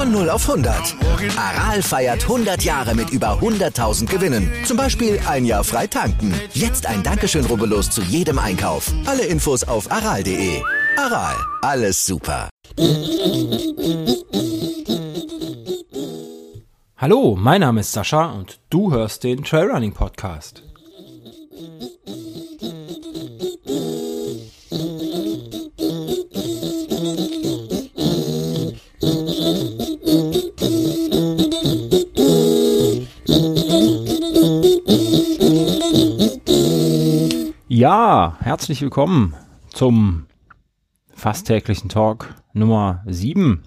Von 0 auf 100. Aral feiert 100 Jahre mit über 100.000 Gewinnen. Zum Beispiel ein Jahr frei tanken. Jetzt ein Dankeschön, rubbellos zu jedem Einkauf. Alle Infos auf aral.de. Aral, alles super. Hallo, mein Name ist Sascha und du hörst den Trailrunning Podcast. Ja, herzlich willkommen zum fast täglichen Talk Nummer 7.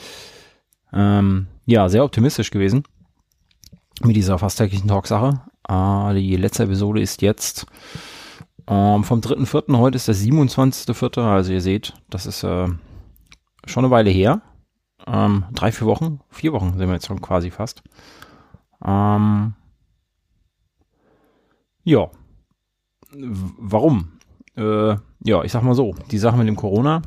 Ja, sehr optimistisch gewesen mit dieser fast täglichen Talk-Sache. Die letzte Episode ist jetzt vom 3.4. Heute ist der 27.4. Also ihr seht, das ist schon eine Weile her. 3-4 Wochen, 4 Wochen sind wir jetzt schon quasi fast. Ja. Warum? Ja, ich sag mal so, die Sache mit dem Corona,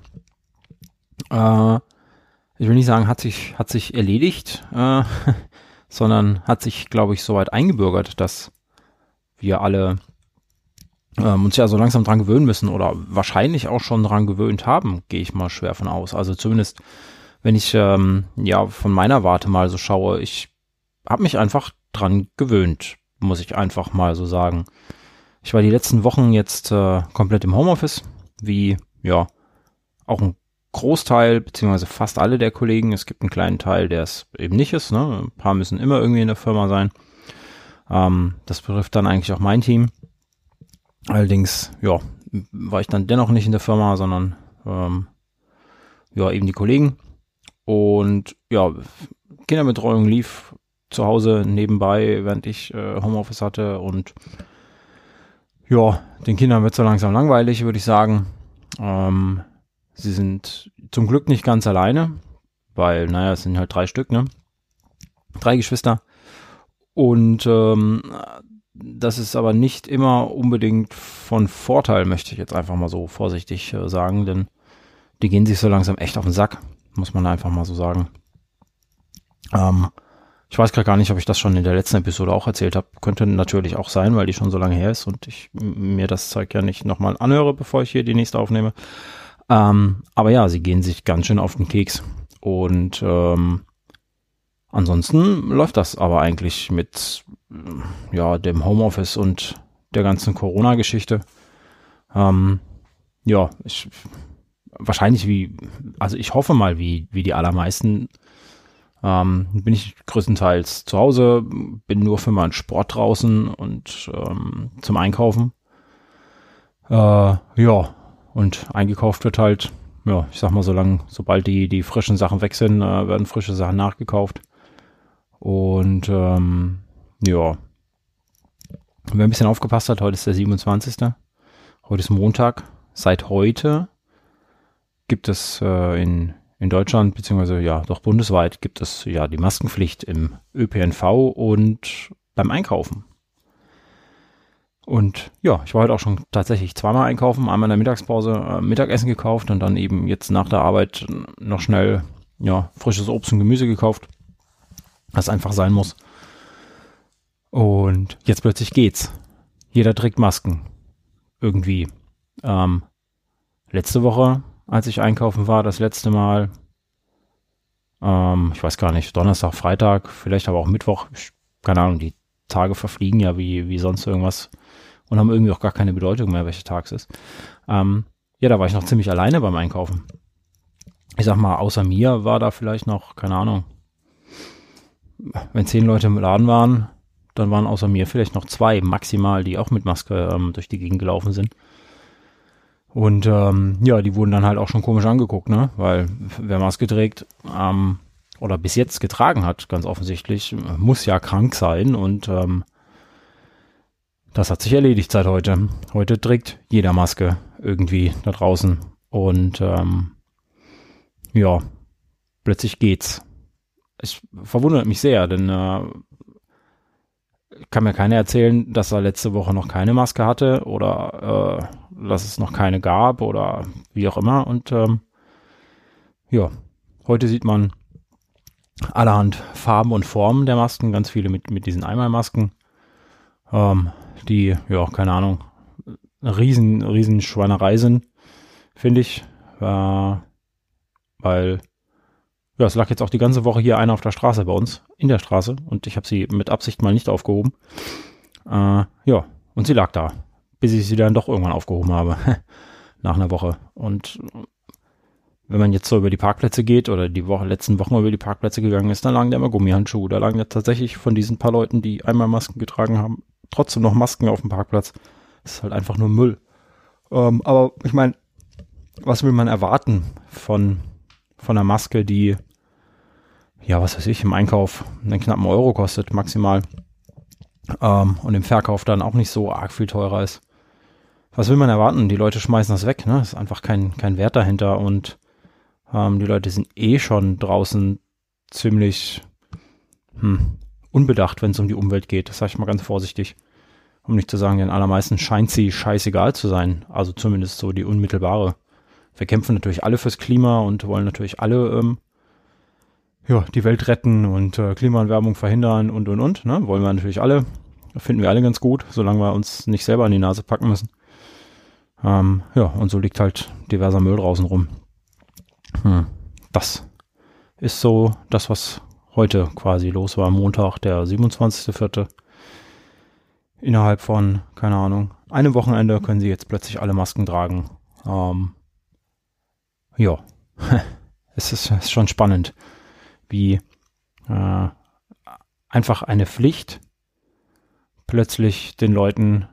ich will nicht sagen, hat sich erledigt, sondern hat sich, glaube ich, soweit eingebürgert, dass wir alle uns ja so langsam dran gewöhnen müssen oder wahrscheinlich auch schon dran gewöhnt haben, gehe ich mal schwer von aus. Also zumindest, wenn ich ja von meiner Warte mal so schaue, ich habe mich einfach dran gewöhnt, muss ich einfach mal so sagen. Ich war die letzten Wochen jetzt komplett im Homeoffice, wie ja auch ein Großteil, beziehungsweise fast alle der Kollegen. Es gibt einen kleinen Teil, der es eben nicht ist. Ne? Ein paar müssen immer irgendwie in der Firma sein. Das betrifft dann eigentlich auch mein Team. Allerdings, ja, war ich dann dennoch nicht in der Firma, sondern ja, eben die Kollegen. Und ja, Kinderbetreuung lief zu Hause nebenbei, während ich Homeoffice hatte, und ja, den Kindern wird so langsam langweilig, würde ich sagen. Sie sind zum Glück nicht ganz alleine, weil, naja, es sind halt 3 Stück, ne? 3 Geschwister. Und das ist aber nicht immer unbedingt von Vorteil, möchte ich jetzt einfach mal so vorsichtig sagen, denn die gehen sich so langsam echt auf den Sack, muss man einfach mal so sagen. Ich weiß gerade gar nicht, ob ich das schon in der letzten Episode auch erzählt habe. Könnte natürlich auch sein, weil die schon so lange her ist und ich mir das Zeug ja nicht nochmal anhöre, bevor ich hier die nächste aufnehme. Aber ja, sie gehen sich ganz schön auf den Keks. Und ansonsten läuft das aber eigentlich mit ja, dem Homeoffice und der ganzen Corona-Geschichte. Ja, wahrscheinlich also ich hoffe mal, wie die allermeisten, bin ich größtenteils zu Hause, bin nur für meinen Sport draußen und zum Einkaufen. Ja, und eingekauft wird halt, ja, ich sag mal, sobald die frischen Sachen weg sind, werden frische Sachen nachgekauft. Und ja, wer ein bisschen aufgepasst hat, heute ist der 27. Heute ist Montag. Seit heute gibt es in Deutschland, beziehungsweise ja doch bundesweit, gibt es ja die Maskenpflicht im ÖPNV und beim Einkaufen. Und ja, ich war heute auch schon tatsächlich zweimal einkaufen, einmal in der Mittagspause Mittagessen gekauft und dann eben jetzt nach der Arbeit noch schnell ja frisches Obst und Gemüse gekauft, was einfach sein muss. Und jetzt plötzlich geht's. Jeder trägt Masken. Irgendwie. Letzte Woche, als ich einkaufen war, das letzte Mal, ich weiß gar nicht, Donnerstag, Freitag, vielleicht aber auch Mittwoch, keine Ahnung, die Tage verfliegen ja wie sonst irgendwas und haben irgendwie auch gar keine Bedeutung mehr, welcher Tag es ist. Ja, da war ich noch ziemlich alleine beim Einkaufen. Ich sag mal, außer mir war da vielleicht noch, keine Ahnung, wenn 10 Leute im Laden waren, dann waren außer mir vielleicht noch 2 maximal, die auch mit Maske durch die Gegend gelaufen sind. Und ja, die wurden dann halt auch schon komisch angeguckt, ne? Weil wer Maske trägt oder bis jetzt getragen hat, ganz offensichtlich, muss ja krank sein. Und das hat sich erledigt seit heute. Heute trägt jeder Maske irgendwie da draußen. Und ja, plötzlich geht's. Es verwundert mich sehr, denn kann mir keiner erzählen, dass er letzte Woche noch keine Maske hatte oder dass es noch keine gab oder wie auch immer. Und ja, heute sieht man allerhand Farben und Formen der Masken, ganz viele mit diesen Einmalmasken, die, ja, keine Ahnung, eine riesen Schweinerei sind, finde ich, weil, ja, es lag jetzt auch die ganze Woche hier einer auf der Straße bei uns, in der Straße, und ich habe sie mit Absicht mal nicht aufgehoben. Ja, und sie lag da, bis ich sie dann doch irgendwann aufgehoben habe, nach einer Woche. Und wenn man jetzt so über die Parkplätze geht oder letzten Wochen über die Parkplätze gegangen ist, dann lagen da immer Gummihandschuhe. Da lagen ja tatsächlich von diesen paar Leuten, die einmal Masken getragen haben, trotzdem noch Masken auf dem Parkplatz. Das ist halt einfach nur Müll. Aber ich meine, was will man erwarten von einer Maske, die, ja, was weiß ich, im Einkauf einen knappen Euro kostet, maximal. Und im Verkauf dann auch nicht so arg viel teurer ist. Was will man erwarten? Die Leute schmeißen das weg, ne? Ist einfach kein Wert dahinter, und die Leute sind schon draußen ziemlich unbedacht, wenn es um die Umwelt geht. Das sage ich mal ganz vorsichtig. Um nicht zu sagen, den allermeisten scheint sie scheißegal zu sein. Also zumindest so die unmittelbare. Wir kämpfen natürlich alle fürs Klima und wollen natürlich alle die Welt retten und Klimaerwärmung verhindern und. Ne? Wollen wir natürlich alle. Finden wir alle ganz gut, solange wir uns nicht selber an die Nase packen müssen. Und so liegt halt diverser Müll draußen rum. Das ist so das, was heute quasi los war. Montag, der 27.04. Innerhalb von, keine Ahnung, einem Wochenende können sie jetzt plötzlich alle Masken tragen. Es ist schon spannend, wie einfach eine Pflicht plötzlich den Leuten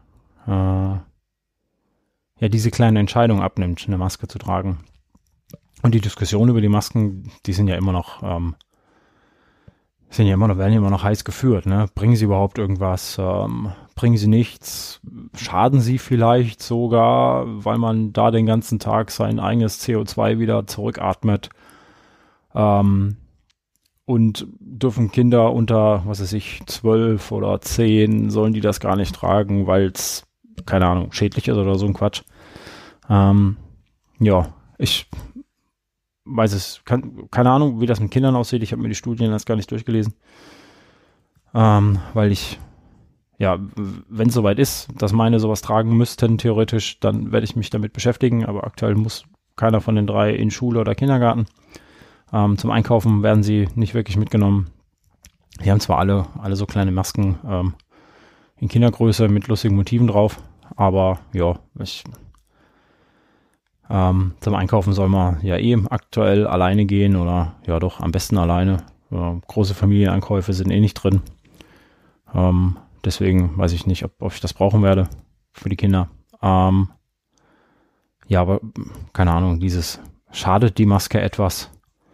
diese kleine Entscheidung abnimmt, eine Maske zu tragen. Und die Diskussion über die Masken, die sind ja immer noch, werden ja immer noch heiß geführt, ne? Bringen sie überhaupt irgendwas? Bringen sie nichts? Schaden sie vielleicht sogar, weil man da den ganzen Tag sein eigenes CO2 wieder zurückatmet? Und dürfen Kinder unter, 12 oder 10, sollen die das gar nicht tragen, weil es, keine Ahnung, schädlich ist oder so ein Quatsch. Ich weiß es, keine Ahnung, wie das mit Kindern aussieht. Ich habe mir die Studien erst gar nicht durchgelesen. Weil wenn es soweit ist, dass meine sowas tragen müssten, theoretisch, dann werde ich mich damit beschäftigen. Aber aktuell muss keiner von den 3 in Schule oder Kindergarten. Zum Einkaufen werden sie nicht wirklich mitgenommen. Die haben zwar alle so kleine Masken in Kindergröße mit lustigen Motiven drauf, aber zum Einkaufen soll man ja aktuell alleine gehen oder ja doch am besten alleine. Große Familieneinkäufe sind nicht drin. Deswegen weiß ich nicht, ob ich das brauchen werde für die Kinder. Aber keine Ahnung, schadet die Maske etwas?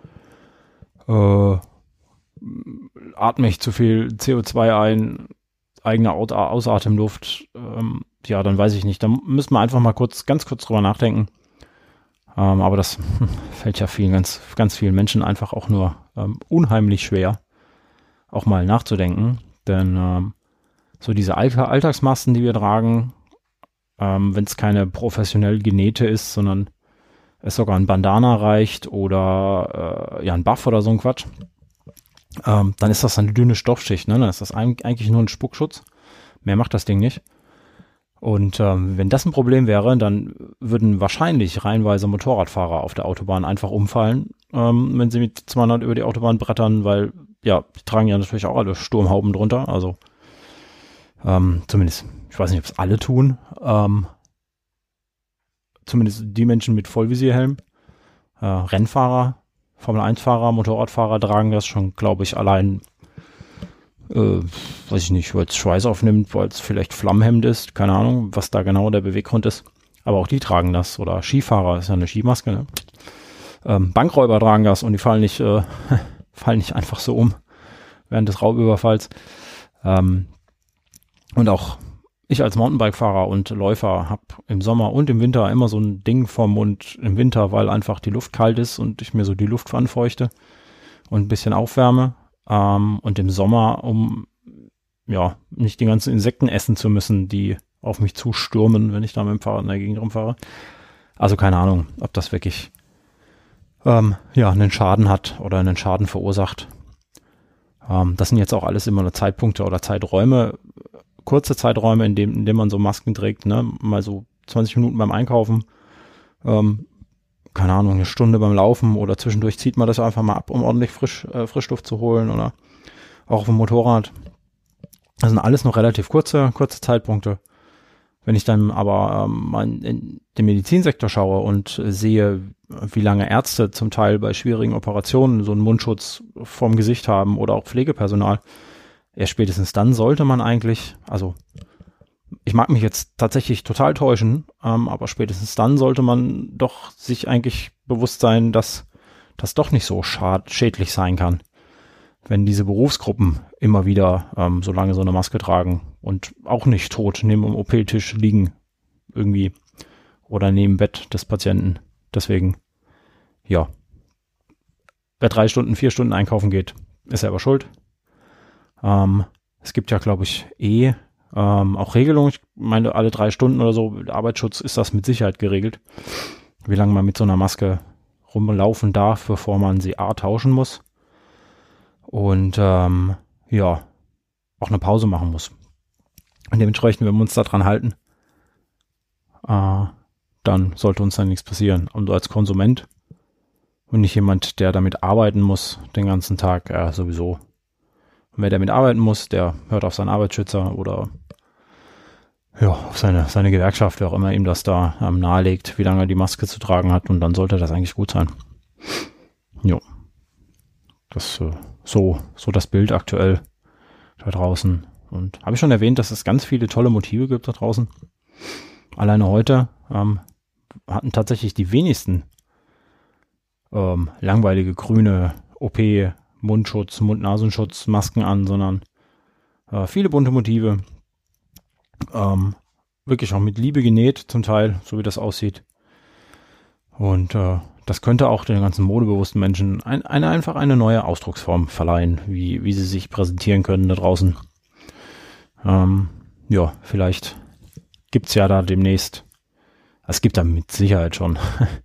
Atme ich zu viel CO2 ein, eigene Ausatemluft? Dann weiß ich nicht. Da müssen wir einfach mal ganz kurz drüber nachdenken. Aber das fällt ja ganz vielen Menschen einfach auch nur unheimlich schwer, auch mal nachzudenken. Denn so diese Alltagsmasken, die wir tragen, wenn es keine professionell genähte ist, sondern es sogar ein Bandana reicht oder ein Buff oder so ein Quatsch, dann ist das eine dünne Stoffschicht. Ne? Dann ist das eigentlich nur ein Spuckschutz. Mehr macht das Ding nicht. Und wenn das ein Problem wäre, dann würden wahrscheinlich reihenweise Motorradfahrer auf der Autobahn einfach umfallen, wenn sie mit 200 über die Autobahn brettern, weil, die tragen ja natürlich auch alle Sturmhauben drunter. Also zumindest, ich weiß nicht, ob es alle tun, zumindest die Menschen mit Vollvisierhelm, Rennfahrer, Formel-1-Fahrer, Motorradfahrer tragen das schon, glaube ich, allein, weiß ich nicht, weil es Schweiß aufnimmt, weil es vielleicht Flammhemd ist, keine Ahnung, was da genau der Beweggrund ist. Aber auch die tragen das. Oder Skifahrer, ist ja eine Skimaske, ne? Bankräuber tragen das und die fallen nicht einfach so um während des Raubüberfalls. Und auch ich als Mountainbike-Fahrer und Läufer habe im Sommer und im Winter immer so ein Ding vorm Mund im Winter, weil einfach die Luft kalt ist und ich mir so die Luft anfeuchte und ein bisschen aufwärme. Und im Sommer, um nicht die ganzen Insekten essen zu müssen, die auf mich zustürmen, wenn ich da mit dem Fahrrad in der Gegend rumfahre. Also keine Ahnung, ob das wirklich einen Schaden hat oder einen Schaden verursacht. Das sind jetzt auch alles immer nur Zeitpunkte oder Zeiträume, kurze Zeiträume, in dem man so Masken trägt, ne? Mal so 20 Minuten beim Einkaufen, keine Ahnung, eine Stunde beim Laufen oder zwischendurch zieht man das einfach mal ab, um ordentlich Frischluft zu holen oder auch auf dem Motorrad. Das sind alles noch relativ kurze Zeitpunkte. Wenn ich dann aber mal in den Medizinsektor schaue und sehe, wie lange Ärzte zum Teil bei schwierigen Operationen so einen Mundschutz vorm Gesicht haben oder auch Pflegepersonal, erst spätestens dann sollte man eigentlich, also ich mag mich jetzt tatsächlich total täuschen, aber spätestens dann sollte man doch sich eigentlich bewusst sein, dass das doch nicht so schädlich sein kann, wenn diese Berufsgruppen immer wieder so lange so eine Maske tragen und auch nicht tot neben dem OP-Tisch liegen irgendwie oder neben Bett des Patienten. Deswegen, ja, wer 3 Stunden, 4 Stunden einkaufen geht, ist selber schuld. Es gibt ja, glaube ich, auch Regelungen. Ich meine, alle 3 Stunden oder so, mit Arbeitsschutz ist das mit Sicherheit geregelt, wie lange man mit so einer Maske rumlaufen darf, bevor man sie tauschen muss. Und ja, auch eine Pause machen muss. Und dementsprechend, wenn wir uns da dran halten, dann sollte uns dann nichts passieren. Und als Konsument und nicht jemand, der damit arbeiten muss den ganzen Tag, sowieso. Und wer damit arbeiten muss, der hört auf seinen Arbeitsschützer oder ja, auf seine Gewerkschaft, wer auch immer ihm das da nahelegt, wie lange er die Maske zu tragen hat, und dann sollte das eigentlich gut sein. Jo. Das so das Bild aktuell da draußen. Und habe ich schon erwähnt, dass es ganz viele tolle Motive gibt da draußen. Alleine heute hatten tatsächlich die wenigsten langweilige grüne OP, Mundschutz, Mund-Nasenschutz, Masken an, sondern viele bunte Motive. Wirklich auch mit Liebe genäht zum Teil, so wie das aussieht. Und das könnte auch den ganzen modebewussten Menschen einfach eine neue Ausdrucksform verleihen, wie sie sich präsentieren können da draußen. Ja, vielleicht gibt's ja da demnächst, es gibt da mit Sicherheit schon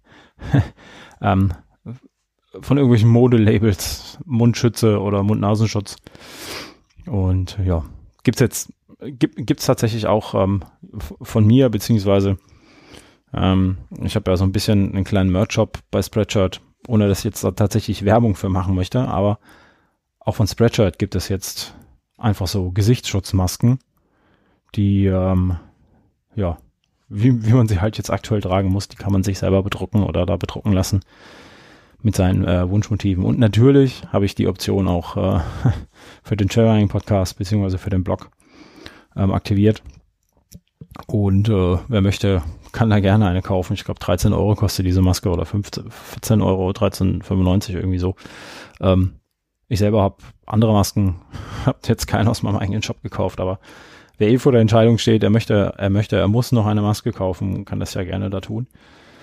von irgendwelchen Modelabels Mundschütze oder Mund-Nasenschutz. Und ja, gibt's tatsächlich auch von mir, beziehungsweise ich habe ja so ein bisschen einen kleinen Merch-Shop bei Spreadshirt, ohne dass ich jetzt da tatsächlich Werbung für machen möchte, aber auch von Spreadshirt gibt es jetzt einfach so Gesichtsschutzmasken, die, ja, wie man sie halt jetzt aktuell tragen muss, die kann man sich selber bedrucken oder da bedrucken lassen mit seinen Wunschmotiven. Und natürlich habe ich die Option auch für den Sharing-Podcast beziehungsweise für den Blog aktiviert. Und wer möchte, kann da gerne eine kaufen. Ich glaube 13 Euro kostet diese Maske oder 14 Euro, 13,95 irgendwie so. Ich selber habe andere Masken, habe jetzt keine aus meinem eigenen Shop gekauft, aber wer vor der Entscheidung steht, er muss noch eine Maske kaufen, kann das ja gerne da tun.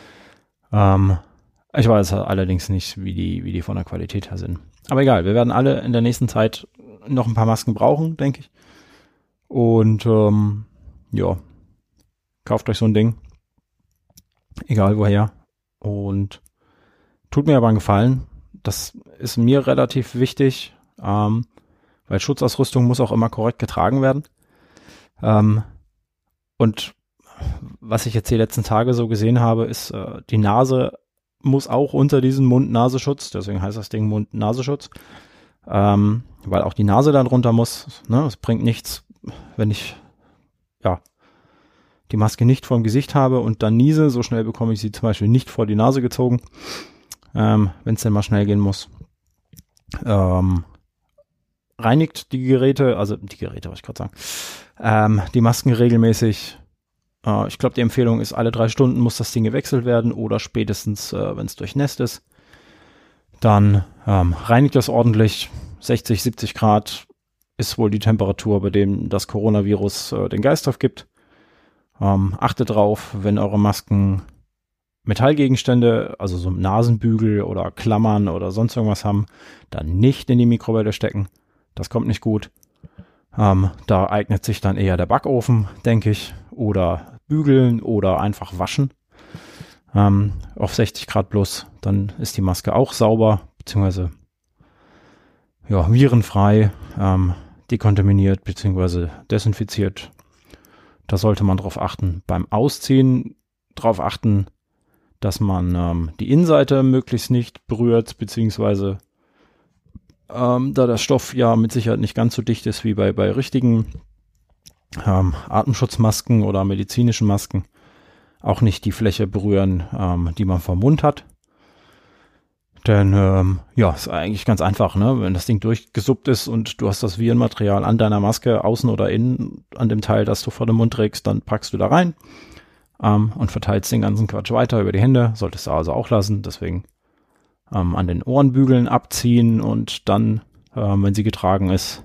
Ich weiß allerdings nicht, wie die von der Qualität her sind. Aber egal, wir werden alle in der nächsten Zeit noch ein paar Masken brauchen, denke ich. Und ja, kauft euch so ein Ding. Egal woher. Und tut mir aber einen Gefallen. Das ist mir relativ wichtig, weil Schutzausrüstung muss auch immer korrekt getragen werden. Und was ich jetzt die letzten Tage so gesehen habe, ist, die Nase muss auch unter diesen Mund-Nasenschutz, deswegen heißt das Ding Mund-Nasenschutz, weil auch die Nase da drunter muss. Ne? Es bringt nichts, wenn ich die Maske nicht vor dem Gesicht habe und dann niese. So schnell bekomme ich sie zum Beispiel nicht vor die Nase gezogen, wenn es denn mal schnell gehen muss. Reinigt die Geräte, wollte ich gerade sagen, die Masken regelmäßig. Ich glaube, die Empfehlung ist, alle 3 Stunden muss das Ding gewechselt werden oder spätestens, wenn es durchnässt ist. Dann reinigt das ordentlich. 60, 70 Grad ist wohl die Temperatur, bei dem das Coronavirus den Geist aufgibt. Achtet drauf, wenn eure Masken Metallgegenstände, also so Nasenbügel oder Klammern oder sonst irgendwas haben, dann nicht in die Mikrowelle stecken. Das kommt nicht gut. Da eignet sich dann eher der Backofen, denke ich, oder bügeln oder einfach waschen. Auf 60 Grad plus, dann ist die Maske auch sauber, beziehungsweise virenfrei, dekontaminiert bzw. desinfiziert. Da sollte man drauf achten. Beim Ausziehen drauf achten, dass man die Innenseite möglichst nicht berührt, beziehungsweise da der Stoff ja mit Sicherheit nicht ganz so dicht ist wie bei richtigen Atemschutzmasken oder medizinischen Masken, auch nicht die Fläche berühren, die man vom Mund hat. Denn ist eigentlich ganz einfach, ne? Wenn das Ding durchgesuppt ist und du hast das Virenmaterial an deiner Maske, außen oder innen, an dem Teil, das du vor dem Mund trägst, dann packst du da rein und verteilst den ganzen Quatsch weiter über die Hände. Solltest du also auch lassen. Deswegen an den Ohrenbügeln abziehen und dann, wenn sie getragen ist,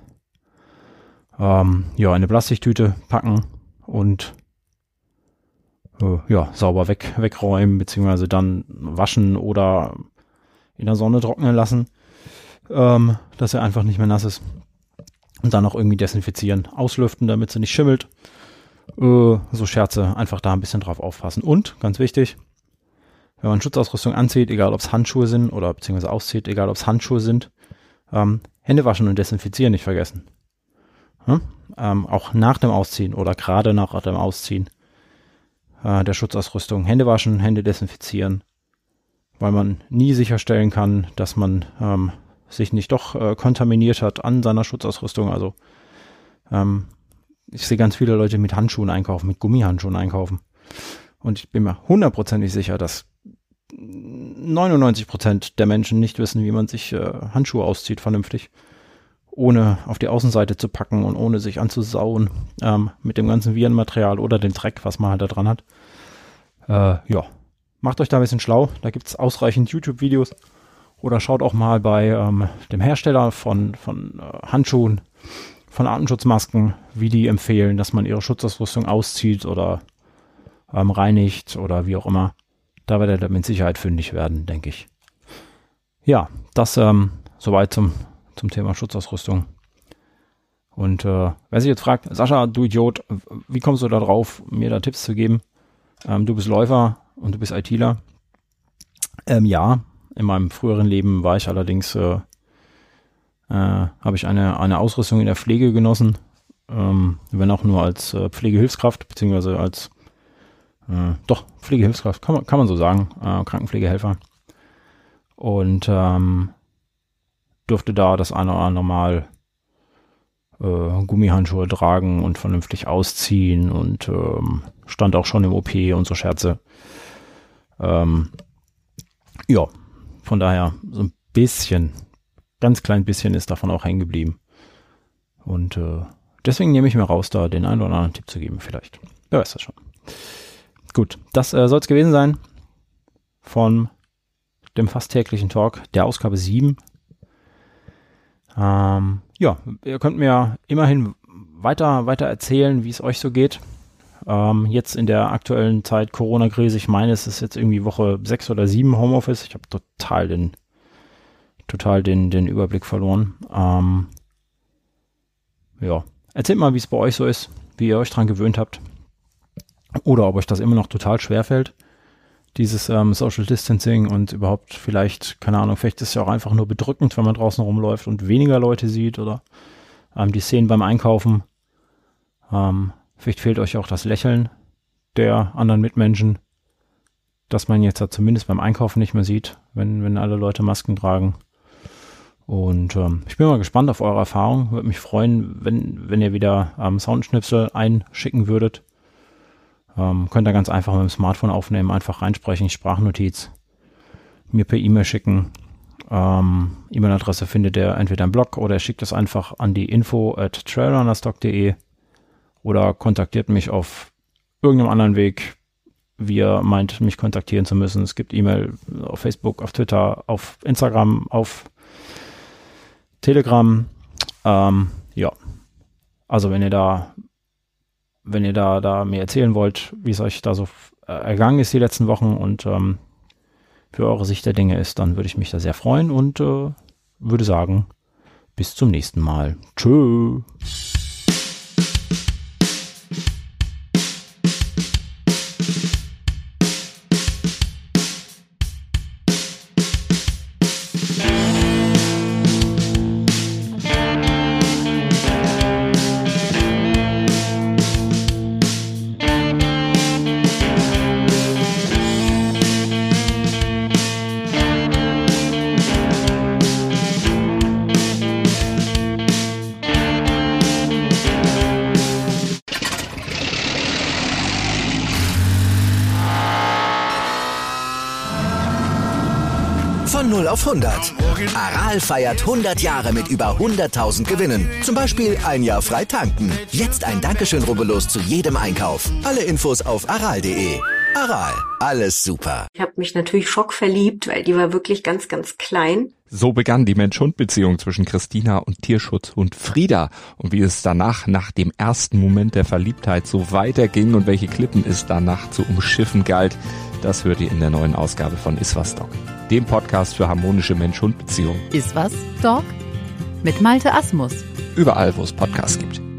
eine Plastiktüte packen und sauber wegräumen, beziehungsweise dann waschen oder in der Sonne trocknen lassen, dass er einfach nicht mehr nass ist. Und dann auch irgendwie desinfizieren, auslüften, damit sie nicht schimmelt. So Scherze, einfach da ein bisschen drauf aufpassen. Und, ganz wichtig, wenn man Schutzausrüstung anzieht, egal ob es Handschuhe sind oder beziehungsweise auszieht, egal ob es Handschuhe sind, Hände waschen und desinfizieren nicht vergessen. Auch nach dem Ausziehen oder gerade nach dem Ausziehen der Schutzausrüstung Hände waschen, Hände desinfizieren, weil man nie sicherstellen kann, dass man sich nicht doch kontaminiert hat an seiner Schutzausrüstung. Also ich sehe ganz viele Leute mit Handschuhen einkaufen, mit Gummihandschuhen einkaufen. Und ich bin mir 100% sicher, dass 99% der Menschen nicht wissen, wie man sich Handschuhe auszieht vernünftig, ohne auf die Außenseite zu packen und ohne sich anzusauen mit dem ganzen Virenmaterial oder dem Dreck, was man halt da dran hat. Macht euch da ein bisschen schlau. Da gibt es ausreichend YouTube-Videos. Oder schaut auch mal bei dem Hersteller von Handschuhen, von Atemschutzmasken, wie die empfehlen, dass man ihre Schutzausrüstung auszieht oder reinigt oder wie auch immer. Da werdet ihr mit Sicherheit fündig werden, denke ich. Ja, das soweit zum Thema Schutzausrüstung. Und wer sich jetzt fragt, Sascha, du Idiot, wie kommst du da drauf, mir da Tipps zu geben? Du bist Läufer und du bist ITler. Ja, in meinem früheren Leben war ich allerdings, habe ich eine Ausrüstung in der Pflege genossen, wenn auch nur als Pflegehilfskraft, beziehungsweise als Pflegehilfskraft, kann man so sagen, Krankenpflegehelfer. Und durfte da das eine oder andere Mal Gummihandschuhe tragen und vernünftig ausziehen und stand auch schon im OP und so Scherze. Von daher so ein bisschen, ganz klein bisschen ist davon auch hängen geblieben. Und deswegen nehme ich mir raus, da den einen oder anderen Tipp zu geben vielleicht. Wer weiß das schon. Gut, das soll es gewesen sein von dem fast täglichen Talk, der Ausgabe 7. Ihr könnt mir immerhin weiter erzählen, wie es euch so geht. Jetzt in der aktuellen Zeit Corona-Krise, ich meine, es ist jetzt irgendwie Woche 6 oder 7 Homeoffice. Ich habe total den Überblick verloren. Erzählt mal, wie es bei euch so ist, wie ihr euch dran gewöhnt habt. Oder ob euch das immer noch total schwer fällt, dieses Social Distancing und überhaupt vielleicht, keine Ahnung, vielleicht ist es ja auch einfach nur bedrückend, wenn man draußen rumläuft und weniger Leute sieht oder die Szenen beim Einkaufen. Vielleicht fehlt euch auch das Lächeln der anderen Mitmenschen, dass man jetzt zumindest beim Einkaufen nicht mehr sieht, wenn alle Leute Masken tragen. Und ich bin mal gespannt auf eure Erfahrung. Würde mich freuen, wenn ihr wieder Soundschnipsel einschicken würdet. Könnt ihr ganz einfach mit dem Smartphone aufnehmen, einfach reinsprechen, Sprachnotiz, mir per E-Mail schicken. E-Mail-Adresse findet ihr entweder im Blog oder ihr schickt es einfach an die info@trailrunnerstock.de oder kontaktiert mich auf irgendeinem anderen Weg, wie ihr meint, mich kontaktieren zu müssen. Es gibt E-Mail auf Facebook, auf Twitter, auf Instagram, auf Telegram. Also wenn ihr da mir erzählen wollt, wie es euch da so ergangen ist die letzten Wochen und für eure Sicht der Dinge ist, dann würde ich mich da sehr freuen und würde sagen, bis zum nächsten Mal. Tschö. Von 0 auf 100. Aral feiert 100 Jahre mit über 100.000 Gewinnen. Zum Beispiel ein Jahr frei tanken. Jetzt ein Dankeschön, rubbellos zu jedem Einkauf. Alle Infos auf aral.de. Aral, alles super. Ich habe mich natürlich schockverliebt, weil die war wirklich ganz, ganz klein. So begann die Mensch-Hund-Beziehung zwischen Christina und Tierschutzhund Frieda. Und wie es danach, nach dem ersten Moment der Verliebtheit, so weiterging und welche Klippen es danach zu umschiffen galt, das hört ihr in der neuen Ausgabe von Iswas Dog, dem Podcast für harmonische Mensch-Hund-Beziehungen. Iswas Dog? Mit Malte Asmus. Überall, wo es Podcasts gibt.